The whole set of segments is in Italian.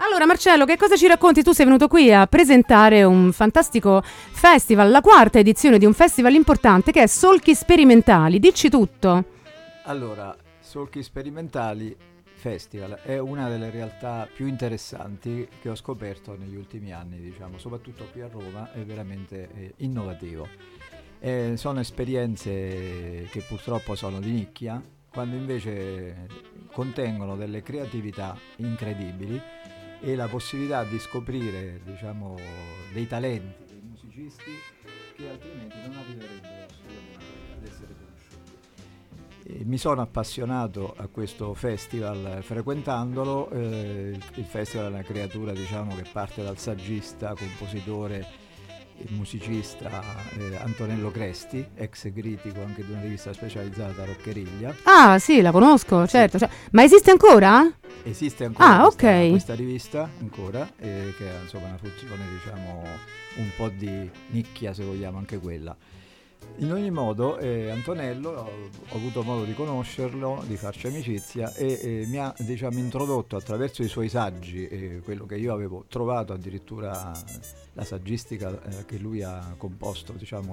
Allora Marcello, che cosa ci racconti? Tu sei venuto qui a presentare un fantastico festival, la quarta edizione di un festival importante che è Solchi Sperimentali. Dici tutto. Allora, Solchi Sperimentali Festival è una delle realtà più interessanti che ho scoperto negli ultimi anni, diciamo, soprattutto qui a Roma, è veramente innovativo. Sono esperienze che purtroppo sono di nicchia, quando invece contengono delle creatività incredibili e la possibilità di scoprire, diciamo, dei talenti, dei musicisti che altrimenti non arriverebbero ad essere conosciuti. Mi sono appassionato a questo festival frequentandolo. Il festival è una creatura, diciamo, che parte dal saggista, compositore e musicista Antonello Cresti, ex critico anche di una rivista specializzata Roccheriglia. Ah sì, la conosco, certo. Sì. Ma esiste ancora? Esiste ancora ok. questa rivista, ancora, che ha insomma una funzione, diciamo, un po' di nicchia, se vogliamo, anche quella. In ogni modo, Antonello, ho avuto modo di conoscerlo, di farci amicizia e mi ha, diciamo, introdotto attraverso i suoi saggi, quello che io avevo trovato addirittura la saggistica che lui ha composto, diciamo,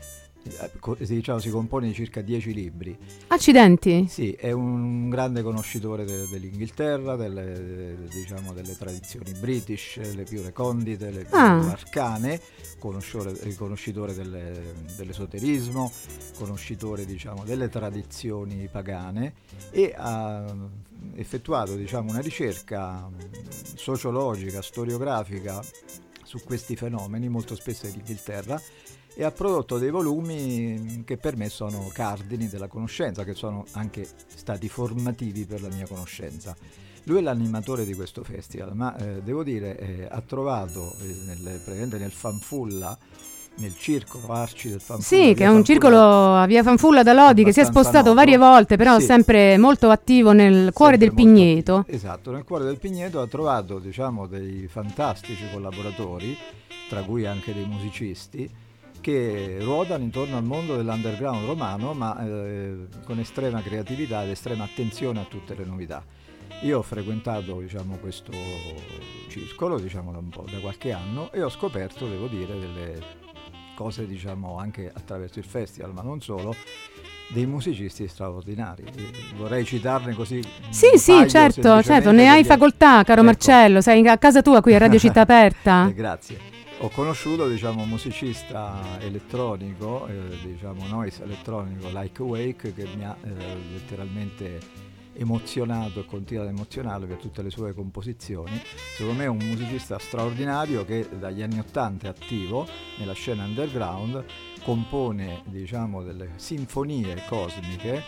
si compone di circa 10 libri. Accidenti. Sì, è un grande conoscitore dell'Inghilterra, diciamo, delle tradizioni british, le più recondite, le più arcane, conoscitore dell'esoterismo, conoscitore, diciamo, delle tradizioni pagane, e ha effettuato, diciamo, una ricerca sociologica, storiografica su questi fenomeni, molto spesso dell'Inghilterra, e ha prodotto dei volumi che per me sono cardini della conoscenza, che sono anche stati formativi per la mia conoscenza. Lui è l'animatore di questo festival, ma devo dire ha trovato nel Fanfulla, nel circolo Arci del Fanfulla. Sì, che è un circolo a via Fanfulla da Lodi che si è spostato varie volte, però sì, sempre molto attivo nel cuore del Pigneto. Esatto, nel cuore del Pigneto ha trovato, diciamo, dei fantastici collaboratori, tra cui anche dei musicisti, che ruotano intorno al mondo dell'underground romano, ma con estrema creatività ed estrema attenzione a tutte le novità. Io ho frequentato, diciamo, questo circolo, diciamo, da qualche anno, e ho scoperto, devo dire, delle cose, diciamo, anche attraverso il festival, ma non solo, dei musicisti straordinari. Vorrei citarne così. Sì, certo, ne hai facoltà, caro, ecco. Marcello, sei a casa tua qui a Radio Città Aperta. Grazie. Ho conosciuto, diciamo, un musicista elettronico, diciamo noise elettronico, Like Awake, che mi ha letteralmente emozionato e continua ad emozionare per tutte le sue composizioni. Secondo me è un musicista straordinario che dagli anni '80 è attivo nella scena underground, compone, diciamo, delle sinfonie cosmiche,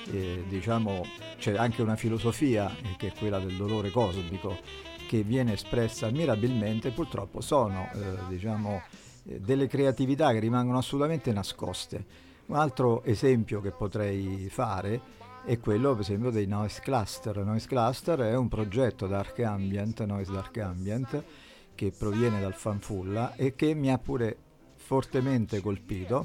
diciamo, c'è anche una filosofia che è quella del dolore cosmico, che viene espressa mirabilmente. Purtroppo sono diciamo, delle creatività che rimangono assolutamente nascoste. Un altro esempio che potrei fare è quello, per esempio, dei Noise Cluster. Noise Cluster è un progetto Dark Ambient, Noise Dark Ambient, che proviene dal Fanfulla e che mi ha pure fortemente colpito,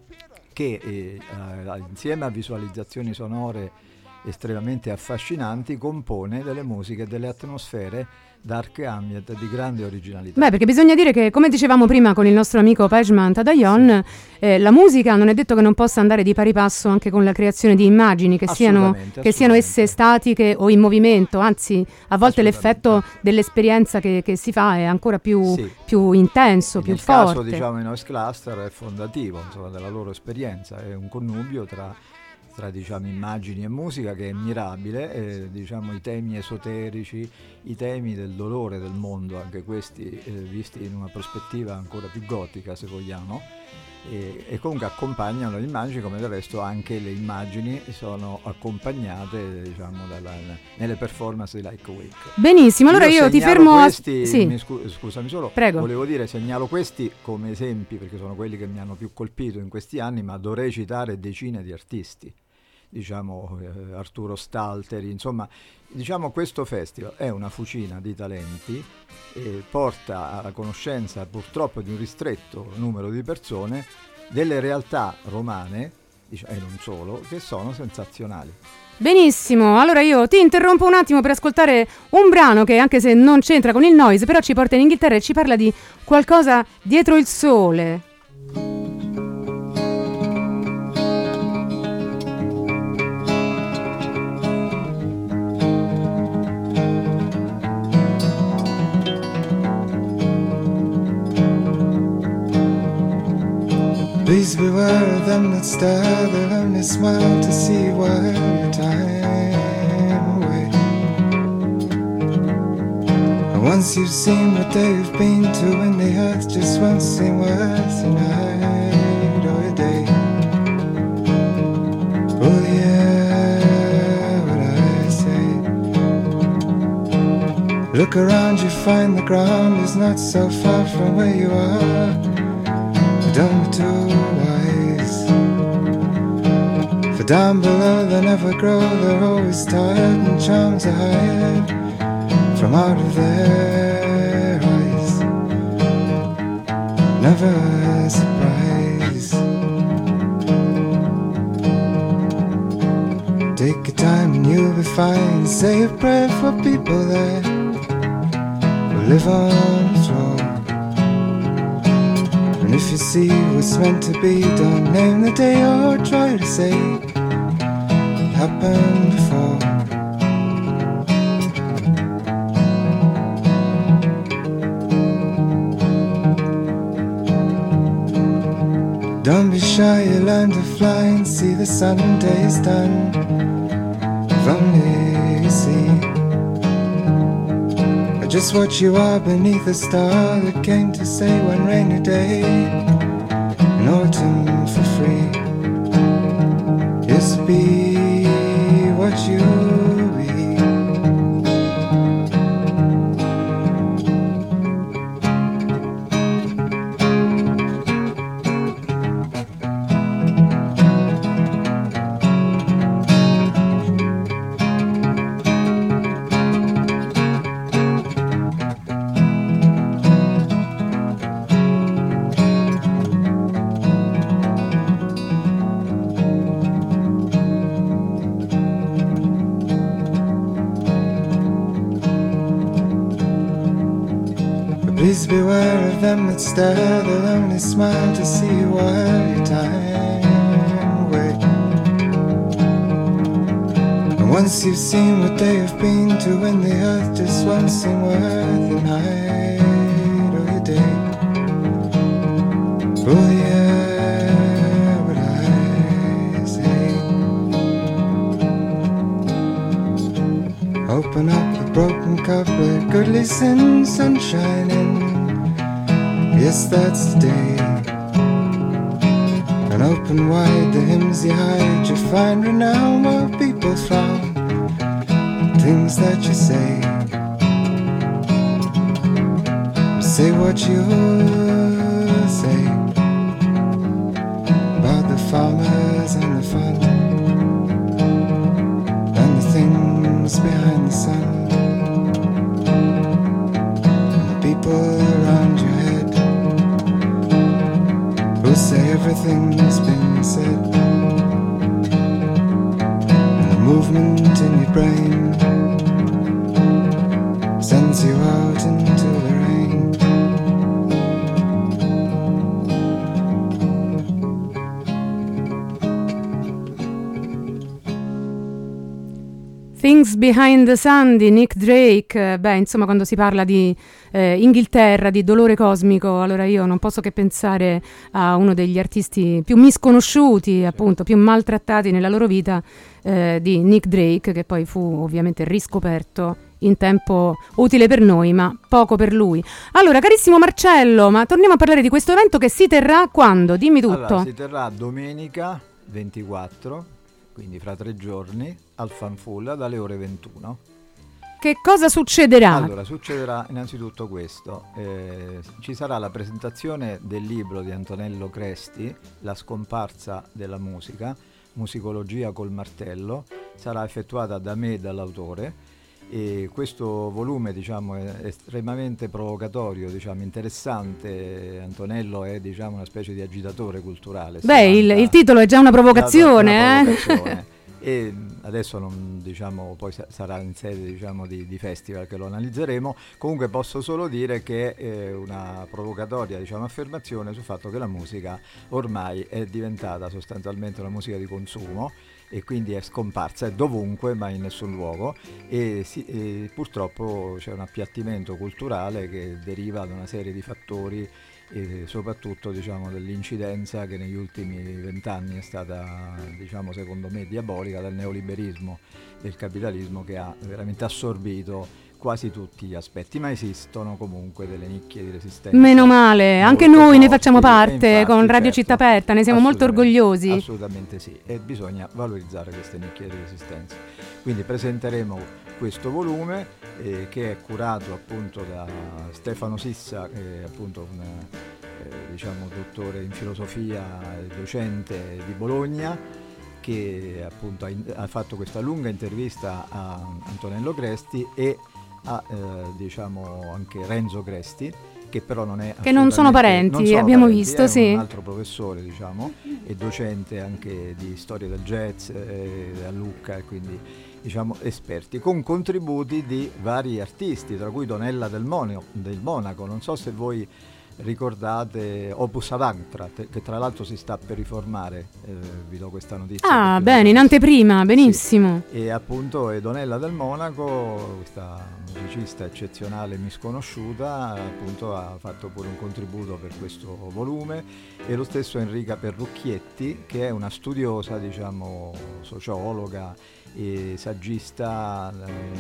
che insieme a visualizzazioni sonore estremamente affascinanti compone delle musiche, delle atmosfere dark ambient di grande originalità. Perché bisogna dire che, come dicevamo prima con il nostro amico Pejman Tadayon, sì, la musica non è detto che non possa andare di pari passo anche con la creazione di immagini che siano esse statiche o in movimento, anzi a volte l'effetto dell'esperienza che si fa è ancora più, sì, più intenso, più forte. Nel caso, diciamo, i Noise Cluster è fondativo, insomma, della loro esperienza, è un connubio tra diciamo, immagini e musica che è mirabile, diciamo, i temi esoterici, i temi del dolore del mondo, anche questi visti in una prospettiva ancora più gotica, se vogliamo, e comunque accompagnano le immagini, come del resto anche le immagini sono accompagnate, diciamo, nelle performance di Like Awake. Benissimo, allora io ti fermo questi, scusami solo, prego. Volevo dire, segnalo questi come esempi perché sono quelli che mi hanno più colpito in questi anni, ma dovrei citare decine di artisti, diciamo, Arturo Stalteri, insomma, diciamo, questo festival è una fucina di talenti, porta alla conoscenza purtroppo di un ristretto numero di persone delle realtà romane e non solo, che sono sensazionali. Benissimo, allora io ti interrompo un attimo per ascoltare un brano che, anche se non c'entra con il noise, però ci porta in Inghilterra e ci parla di qualcosa dietro il sole. Please beware of them that stare, they'll only smile to see you while your time away. And once you've seen what they've been to, and the earth just won't seem worth a night or a day. Oh yeah, what I say. Look around, you find the ground is not so far from where you are. Don't be too wise, for down below they never grow, they're always tired and charms are hired from out of their eyes. Never a surprise. Take your time and you'll be fine. Say a prayer for people that will live on the floor. And if you see what's meant to be, don't name the day or try to say it happened before. Don't be shy, you learn to fly and see the sun days done. If only you see just what you are beneath a star that came to say one rainy day in autumn for free. Just be what you be. Please beware of them that stare, they'll only smile to see you while your time away. And once you've seen what they have been to, when the earth just won't seem worth a night or a day. Oh yeah, what I say. Open up the broken cup where goodly sin, sunshine in. Yes, that's the day. And open wide the hymns you hide. You find renown while people frown. Things that you say. Say what you say about the farmers and the fun and the things behind the sun and the people around your head who say everything's been said, and the movement in your brain sends you out into the rain. Things Behind the Sun di Nick Drake. Beh, insomma, quando si parla di Inghilterra, di dolore cosmico, allora io non posso che pensare a uno degli artisti più misconosciuti, appunto, più maltrattati nella loro vita, di Nick Drake, che poi fu ovviamente riscoperto in tempo utile per noi, ma poco per lui. Allora, carissimo Marcello, ma torniamo a parlare di questo evento che si terrà quando? Dimmi tutto. Allora, si terrà domenica 24, quindi fra 3 giorni, al Fanfulla dalle ore 21. Che cosa succederà? Allora, succederà innanzitutto questo. Ci sarà la presentazione del libro di Antonello Cresti, La scomparsa della musica, musicologia col martello. Sarà effettuata da me e dall'autore. E questo volume, diciamo, è estremamente provocatorio, diciamo, interessante. Antonello è, diciamo, una specie di agitatore culturale. Beh, il titolo è già una provocazione, E adesso diciamo, poi sarà in sede, diciamo, di festival che lo analizzeremo. Comunque posso solo dire che è una provocatoria, diciamo, affermazione sul fatto che la musica ormai è diventata sostanzialmente una musica di consumo, e quindi è scomparsa, è dovunque ma in nessun luogo, e purtroppo c'è un appiattimento culturale che deriva da una serie di fattori, e soprattutto, diciamo, dell'incidenza che negli ultimi 20 anni è stata, diciamo, secondo me diabolica, del neoliberismo, del capitalismo, che ha veramente assorbito quasi tutti gli aspetti, ma esistono comunque delle nicchie di resistenza. Meno male, anche noi forti, ne facciamo parte, infatti, con Radio Città Aperta, ne siamo molto orgogliosi. Assolutamente sì, e bisogna valorizzare queste nicchie di resistenza. Quindi presenteremo questo volume che è curato appunto da Stefano Sissa, che è appunto un diciamo dottore in filosofia e docente di Bologna, che appunto ha fatto questa lunga intervista a Antonello Cresti e a diciamo anche Renzo Cresti, che però non sono parenti, abbiamo visto, sì. È un altro professore, diciamo, e docente anche di storia del jazz a Lucca, e quindi, diciamo, esperti, con contributi di vari artisti, tra cui Donella del Monaco. Non so se voi ricordate Opus Avantra, che tra l'altro si sta per riformare, vi do questa notizia. Ah, bene, in anteprima, benissimo. Sì. E appunto Donella del Monaco, questa musicista eccezionale misconosciuta, appunto ha fatto pure un contributo per questo volume, e lo stesso Enrica Perrucchietti, che è una studiosa, diciamo, sociologa e saggista,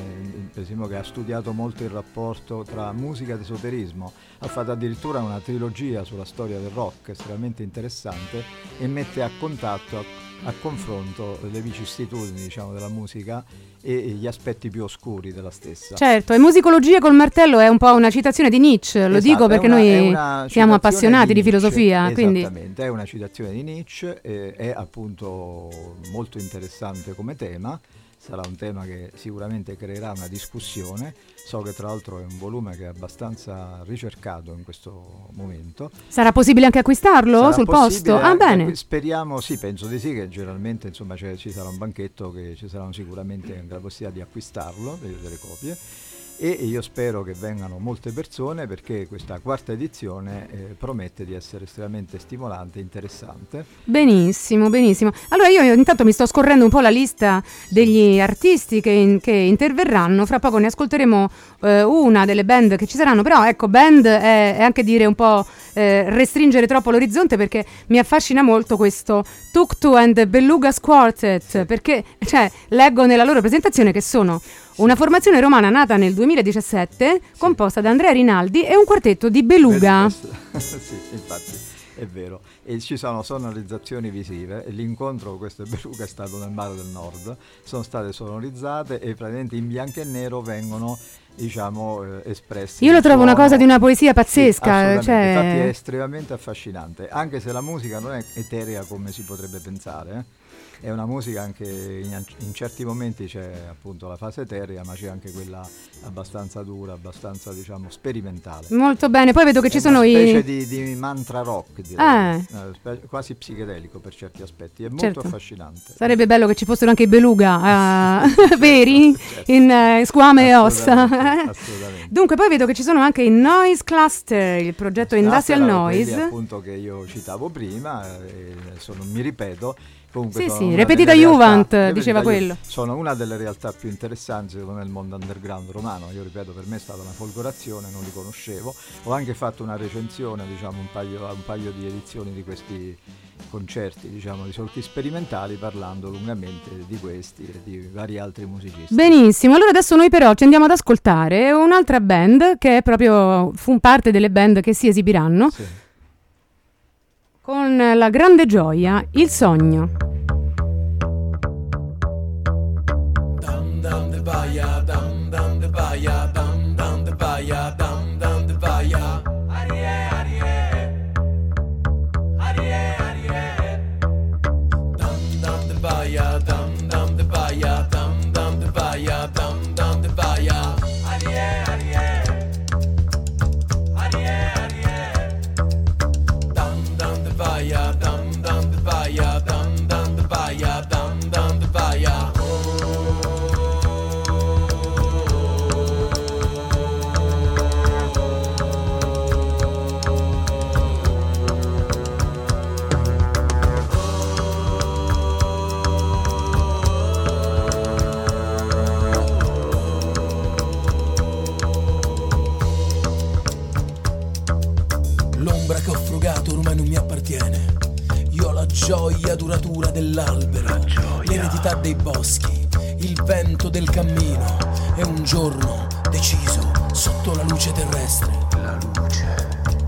per esempio, che ha studiato molto il rapporto tra musica ed esoterismo. Ha fatto addirittura una trilogia sulla storia del rock estremamente interessante, e mette a contatto, a confronto le vicissitudini, diciamo, della musica e gli aspetti più oscuri della stessa. Certo, e Musicologia col martello è un po' una citazione di Nietzsche, lo dico perché noi siamo appassionati di filosofia. Esattamente, quindi è una citazione di Nietzsche, è appunto molto interessante come tema. Sarà un tema che sicuramente creerà una discussione. So che tra l'altro è un volume che è abbastanza ricercato in questo momento. Sarà possibile anche acquistarlo sul posto? Ah, bene. Speriamo, sì, penso di sì, che generalmente, insomma, ci sarà un banchetto, che ci saranno sicuramente la possibilità di acquistarlo, delle copie. E io spero che vengano molte persone, perché questa quarta edizione promette di essere estremamente stimolante e interessante. Benissimo, benissimo. Allora io intanto mi sto scorrendo un po' la lista degli artisti che interverranno. Fra poco ne ascolteremo una delle band che ci saranno, però ecco, band è anche dire un po' restringere troppo l'orizzonte, perché mi affascina molto questo Tuktu and the Belugas Quartet, perché leggo nella loro presentazione che sono una formazione romana nata nel 2017, composta da Andrea Rinaldi e un quartetto di beluga. Sì, infatti, è vero. E ci sono sonorizzazioni visive. L'incontro con queste beluga è stato nel Mare del Nord. Sono state sonorizzate e praticamente in bianco e nero vengono, diciamo, espressi. Io lo trovo una cosa di una poesia pazzesca. Sì, infatti è estremamente affascinante, anche se la musica non è eterea come si potrebbe pensare. È una musica anche in certi momenti c'è appunto la fase eterea, ma c'è anche quella abbastanza dura, abbastanza, diciamo, sperimentale. Molto bene, poi vedo che ci sono una specie di mantra rock, direi. Quasi psichedelico per certi aspetti, è molto affascinante. Sarebbe bello che ci fossero anche i beluga veri, certo, in squame e ossa. Assolutamente. Dunque poi vedo che ci sono anche i Noise Cluster, il progetto Industrial Noise, appunto, che io citavo prima, mi ripeto. Comunque sì, ripetita Juvent, diceva quello. Sono una delle realtà più interessanti, secondo me, nel mondo underground romano. Io ripeto, per me è stata una folgorazione, non li conoscevo. Ho anche fatto una recensione, diciamo, un paio di edizioni di questi concerti, diciamo, di solchi sperimentali, parlando lungamente di questi e di vari altri musicisti. Benissimo, allora adesso noi però ci andiamo ad ascoltare un'altra band che è proprio fu parte delle band che si esibiranno. Sì. Con la grande gioia, Il Sogno. Down down the baia, down down the baia, down down the baia, down down the baia. Arie arie. Arie arie. Down down the baia, down down the baia, down down the baia, down down the baia. gioia duratura dell'albero, l'eredità dei boschi, il vento del cammino e un giorno deciso sotto la luce terrestre. La luce.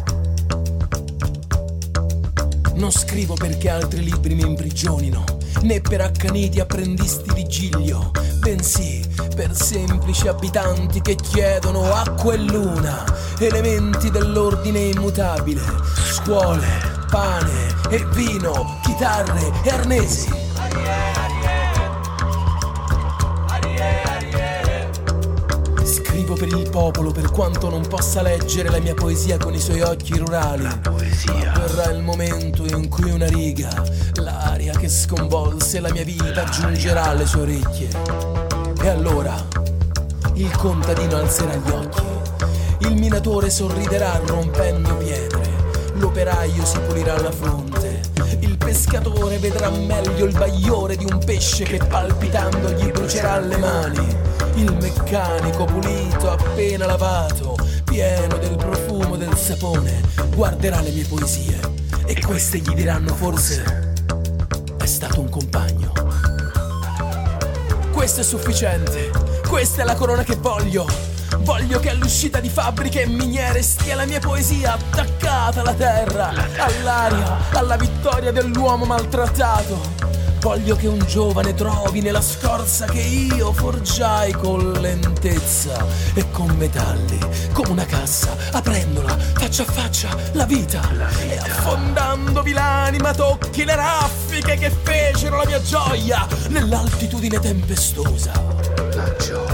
Non scrivo perché altri libri mi imprigionino, né per accaniti apprendisti di Giglio, bensì per semplici abitanti che chiedono acqua e luna, elementi dell'ordine immutabile, scuole, pane e vino, chitarre e arnesi. Scrivo per il popolo per quanto non possa leggere la mia poesia con i suoi occhi rurali. La poesia. Ma verrà il momento in cui una riga, l'aria che sconvolse la mia vita, giungerà alle sue orecchie. E allora il contadino alzerà gli occhi, il minatore sorriderà rompendo pietre, l'operaio si pulirà la fronte, il pescatore vedrà meglio il bagliore di un pesce che palpitando gli brucerà le mani, il meccanico pulito appena lavato, pieno del profumo del sapone, guarderà le mie poesie e queste gli diranno forse è stato un compagno. Questo è sufficiente, questa è la corona che voglio. Voglio che all'uscita di fabbriche e miniere stia la mia poesia attaccata alla terra, all'aria, alla vittoria dell'uomo maltrattato. Voglio che un giovane trovi nella scorza che io forgiai con lentezza e con metalli, come una cassa, aprendola faccia a faccia la vita. E affondandovi l'anima tocchi le raffiche che fecero la mia gioia nell'altitudine tempestosa. La gioia.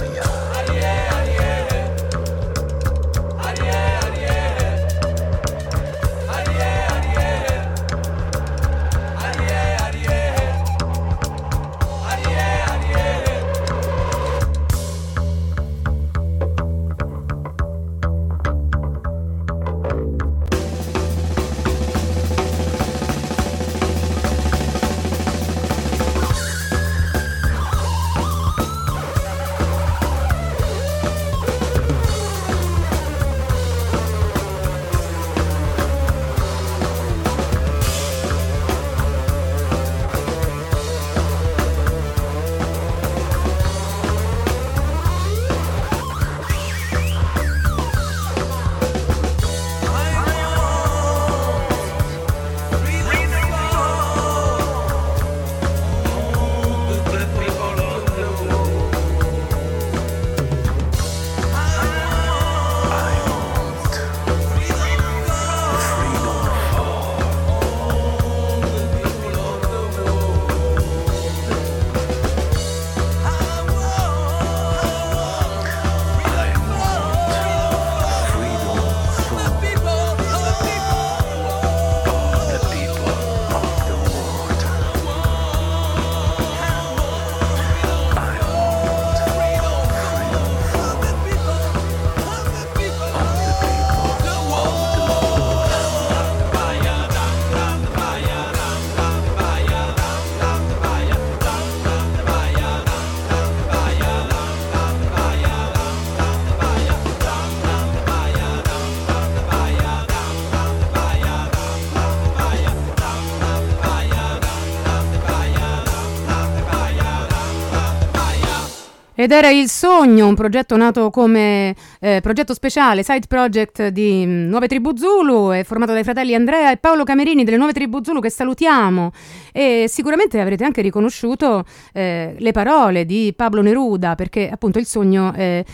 Ed era Il Sogno, un progetto nato come progetto speciale, side project di Nuove Tribù Zulu, è formato dai fratelli Andrea e Paolo Camerini delle Nuove Tribù Zulu, che salutiamo. E sicuramente avrete anche riconosciuto le parole di Pablo Neruda, perché appunto Il Sogno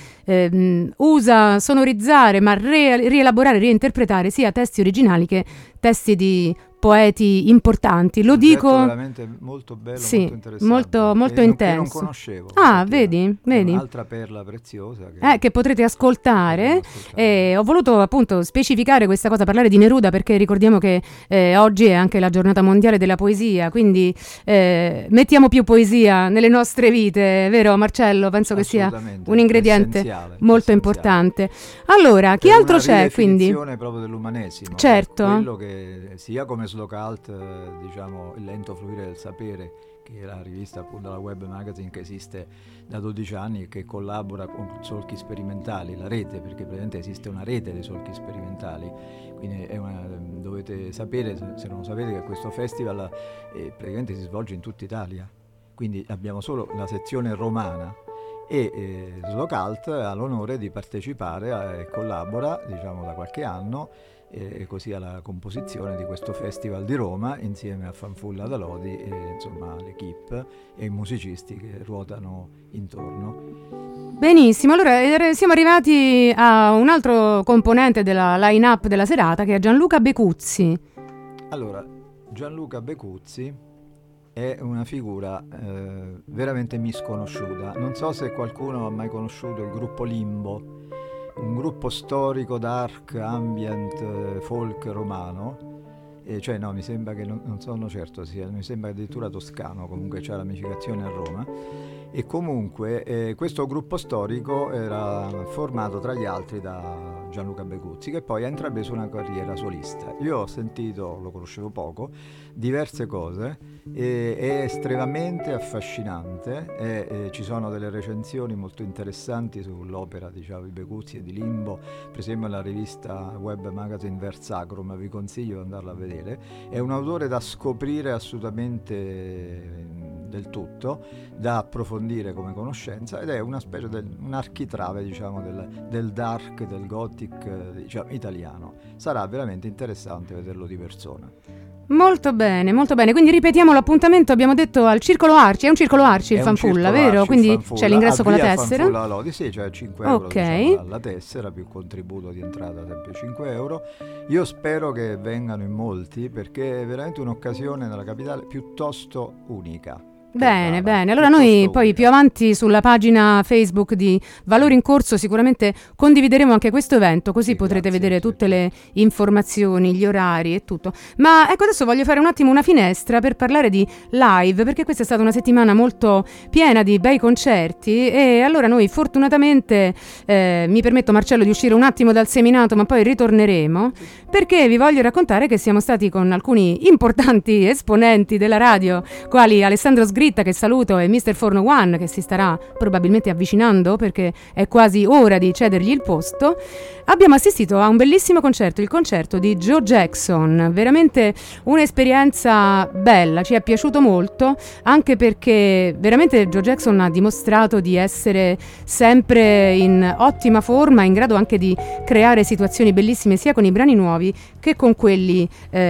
usa sonorizzare, ma rielaborare, reinterpretare sia testi originali che testi di poeti importanti. Lo dico veramente molto bello, sì, molto interessante, molto che intenso. non conoscevo. Vedi? Un'altra perla preziosa che potrete ascoltare. Ho voluto appunto specificare questa cosa, parlare di Neruda, perché ricordiamo che oggi è anche la giornata mondiale della poesia, quindi mettiamo più poesia nelle nostre vite, vero Marcello? Penso che sia un ingrediente molto importante. Allora, chi altro c'è quindi? Una definizione proprio dell'umanesimo. Certo. Quello che sia come slow cult, diciamo il lento fluire del sapere, che è la rivista, appunto, la web magazine che esiste da 12 anni e che collabora con solchi sperimentali, la rete, perché praticamente esiste una rete dei solchi sperimentali, quindi dovete sapere, se non lo sapete, che questo festival praticamente si svolge in tutta Italia, quindi abbiamo solo la sezione romana, e Slocalt ha l'onore di partecipare e collabora, diciamo, da qualche anno, così alla composizione di questo festival di Roma, insieme a Fanfulla da Lodi e insomma l'equipe e i musicisti che ruotano intorno. Benissimo, allora siamo arrivati a un altro componente della line-up della serata, che è Gianluca Becuzzi. Allora, Gianluca Becuzzi è una figura veramente misconosciuta. Non so se qualcuno ha mai conosciuto il gruppo Limbo, un gruppo storico dark, ambient, folk romano. Cioè no, mi sembra che non sono certo, mi sembra addirittura toscano, comunque c'è ramificazione a Roma. E comunque questo gruppo storico era formato tra gli altri da Gianluca Becuzzi, che poi ha intrapreso una carriera solista. Io ho sentito, lo conoscevo poco, diverse cose, è estremamente affascinante, ci sono delle recensioni molto interessanti sull'opera, diciamo, di Becuzzi e di Limbo, per esempio la rivista web magazine Versacrum, vi consiglio di andarla a vedere. È un autore da scoprire assolutamente del tutto, da approfondire come conoscenza, ed è una specie un architrave, diciamo, del dark, del gothic, diciamo, italiano. Sarà veramente interessante vederlo di persona. Molto bene, quindi ripetiamo l'appuntamento, abbiamo detto al Circolo Arci, è un Circolo Arci il Fanfulla, vero? Quindi Fanfulla, c'è l'ingresso con la tessera? Fanfulla Lodi, sì, cioè 5 euro, diciamo, alla tessera, più contributo di entrata sempre 5 euro. Io spero che vengano in molti, perché è veramente un'occasione nella capitale piuttosto unica. Bene, allora noi poi più avanti sulla pagina Facebook di Valori in Corso sicuramente condivideremo anche questo evento, così sì, potrete vedere tutte le informazioni, gli orari e tutto. Ma ecco, adesso voglio fare un attimo una finestra per parlare di live, perché questa è stata una settimana molto piena di bei concerti, e allora noi fortunatamente mi permetto, Marcello, di uscire un attimo dal seminato, ma poi ritorneremo, perché vi voglio raccontare che siamo stati con alcuni importanti esponenti della radio, quali Alessandro Sgritta, che saluto, e Mr. Forno One, che si starà probabilmente avvicinando perché è quasi ora di cedergli il posto. Abbiamo assistito a un bellissimo concerto, il concerto di Joe Jackson, veramente un'esperienza bella, ci è piaciuto molto, anche perché veramente Joe Jackson ha dimostrato di essere sempre in ottima forma, in grado anche di creare situazioni bellissime sia con i brani nuovi che con quelli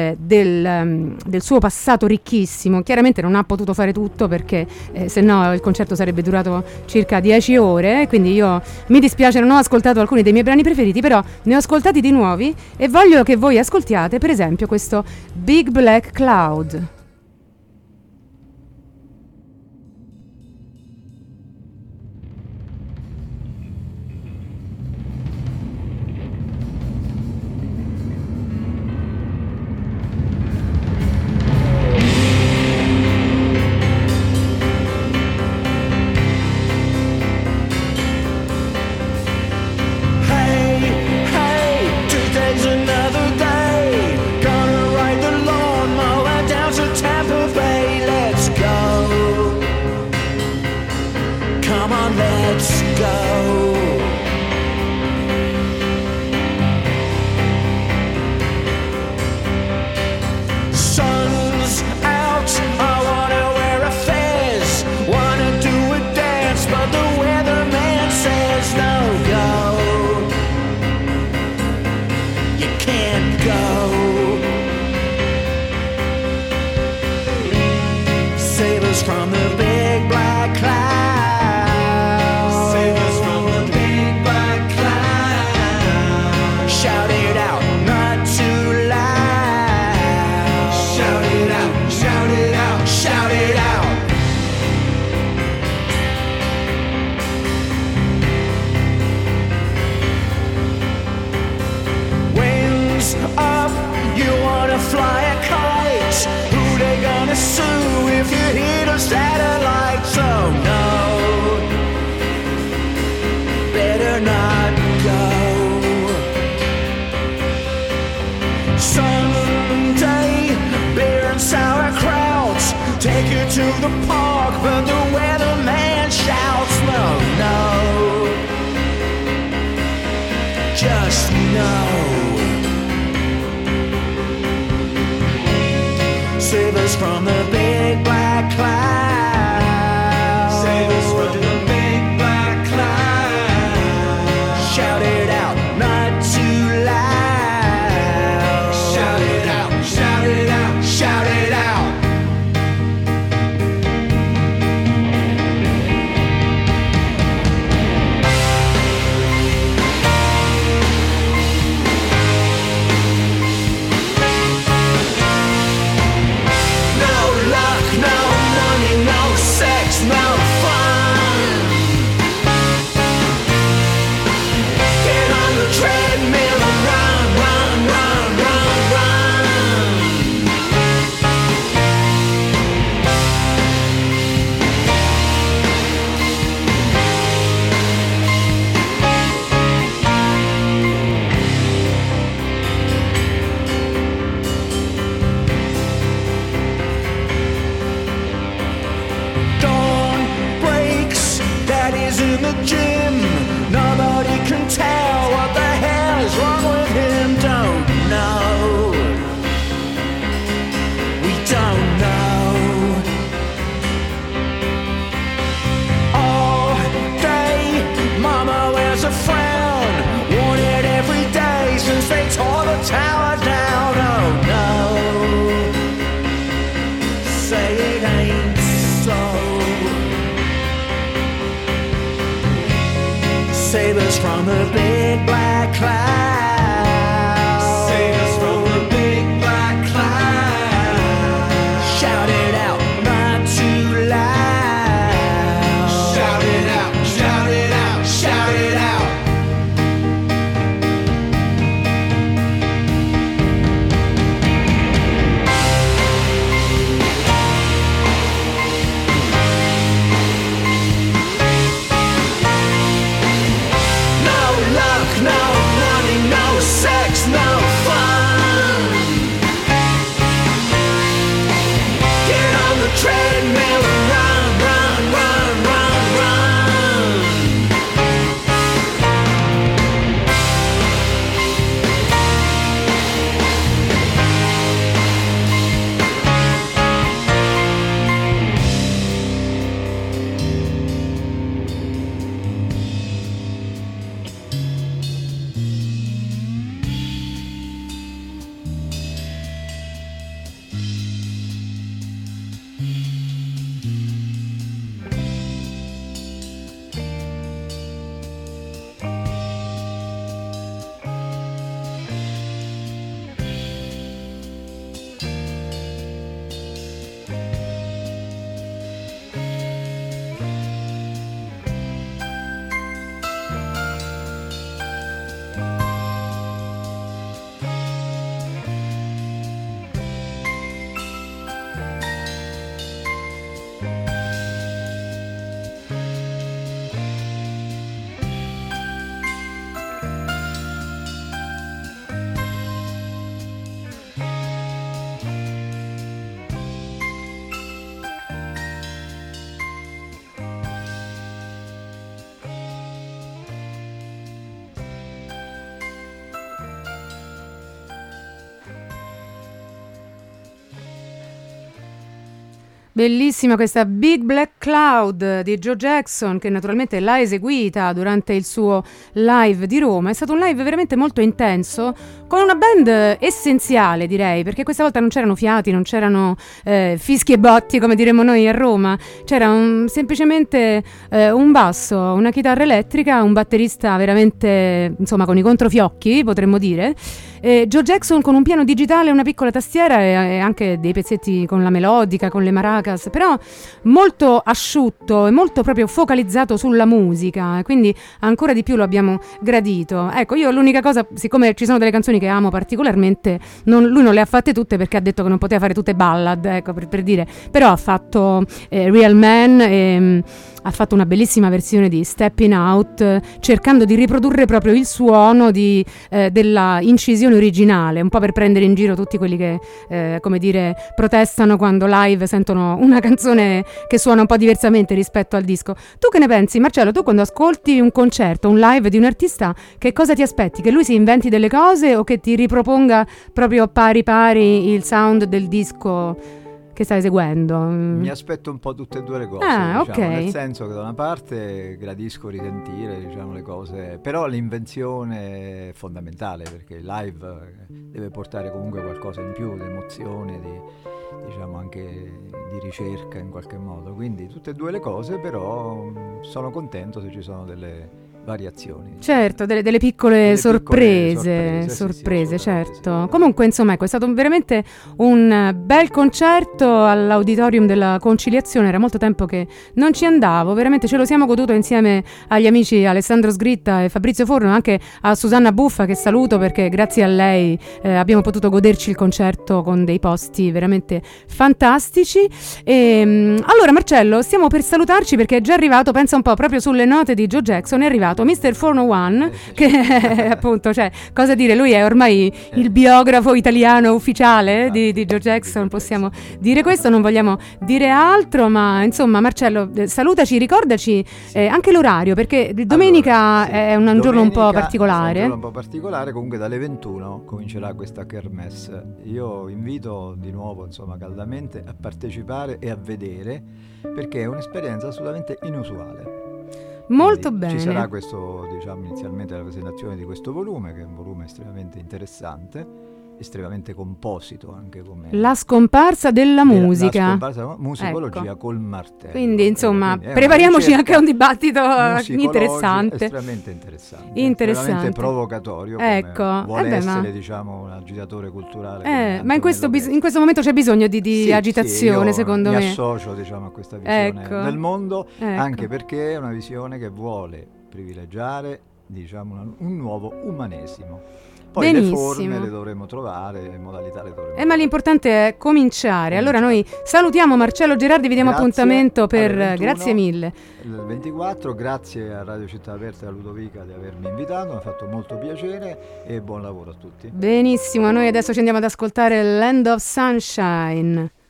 del suo passato ricchissimo. Chiaramente non ha potuto fare tutto, perché se no il concerto sarebbe durato circa 10 ore, quindi io mi dispiace, non ho ascoltato alcuni dei miei brani preferiti, però ne ho ascoltati di nuovi e voglio che voi ascoltiate per esempio questo Big Black Cloud. Take you to through the park, but the weatherman shouts no, no. Just no. Save us from the big black cloud. Save us from the big black cloud. Shout it out, not too loud. Shout it out, shout it out, shout it out. No fun. Get on the treadmill and run, run, run, run, run. In the gym, nobody can tell what the hell is wrong with him. Don't know. We don't know. All day, mama wears a frown, worn it every day since they tore the tower down. Oh no, say it ain't so. Save us from the big black cloud. Save us from the big black cloud. Shout it out, not too loud. Shout it out, shout it out, shout it out. No money, no sex, no fun. Get on the treadmill and run, run, run, run, run. Bellissima questa Big Black Cloud di Joe Jackson, che naturalmente l'ha eseguita durante il suo live di Roma. È stato un live veramente molto intenso, con una band essenziale, direi, perché questa volta non c'erano fiati, non c'erano fischi e botti come diremmo noi a Roma. C'era semplicemente un basso, una chitarra elettrica, un batterista veramente, insomma, con i controfiocchi, potremmo dire. Joe Jackson con un piano digitale, una piccola tastiera e anche dei pezzetti con la melodica, con le maracas, però molto asciutto e molto proprio focalizzato sulla musica, quindi ancora di più lo abbiamo gradito. Ecco, io l'unica cosa, siccome ci sono delle canzoni che amo particolarmente, lui non le ha fatte tutte perché ha detto che non poteva fare tutte ballad, ecco, per dire, però ha fatto Real Man ha fatto una bellissima versione di Stepping Out, cercando di riprodurre proprio il suono della incisione originale, un po' per prendere in giro tutti quelli che, come dire, protestano quando live sentono una canzone che suona un po' diversamente rispetto al disco. Tu che ne pensi, Marcello? Tu quando ascolti un concerto, un live di un artista, che cosa ti aspetti? Che lui si inventi delle cose o che ti riproponga proprio pari pari il sound del disco che stai seguendo? Mi aspetto un po' tutte e due le cose, nel senso che da una parte gradisco risentire, le cose, però l'invenzione è fondamentale, perché il live deve portare comunque qualcosa in più, di emozione, anche di ricerca in qualche modo, quindi tutte e due le cose, però sono contento se ci sono delle variazioni. Certo, delle piccole sorprese, certo. Sì. Comunque, insomma, ecco, è stato veramente un bel concerto all'Auditorium della Conciliazione. Era molto tempo che non ci andavo, veramente ce lo siamo goduto insieme agli amici Alessandro Sgritta e Fabrizio Forno, anche a Susanna Buffa, che saluto perché grazie a lei abbiamo potuto goderci il concerto con dei posti veramente fantastici. Allora, Marcello, stiamo per salutarci perché è già arrivato, pensa un po', proprio sulle note di Joe Jackson è arrivato Mr. 401, che appunto, cosa dire, lui è ormai il biografo italiano ufficiale di Joe Jackson, possiamo dire questo, non vogliamo dire altro, ma insomma, Marcello, salutaci, ricordaci anche l'orario, perché domenica è un giorno un po' particolare. È un giorno un po' particolare, comunque dalle 21 comincerà questa kermesse. Io invito di nuovo, caldamente a partecipare e a vedere, perché è un'esperienza assolutamente inusuale. Molto Quindi bene. Ci sarà questo, inizialmente la presentazione di questo volume, che è un volume estremamente interessante, estremamente composito anche come la scomparsa della musica. La scomparsa della musicologia col martello. Quindi insomma, prepariamoci anche a un dibattito interessante. Estremamente estremamente provocatorio, come vuole essere un agitatore culturale. Ma in questo momento c'è bisogno di agitazione, secondo me. Mi associo a questa visione del mondo, anche perché è una visione che vuole privilegiare un nuovo umanesimo. Poi benissimo. Le forme le dovremo trovare, le modalità le dovremo trovare. Ma l'importante è cominciare. Allora noi salutiamo Marcello Gerardi, vi diamo appuntamento per 21, grazie mille. Il 24, grazie a Radio Città Aperta e a Ludovica di avermi invitato, mi ha fatto molto piacere e buon lavoro a tutti. Benissimo, noi adesso ci andiamo ad ascoltare Land of Sunshine.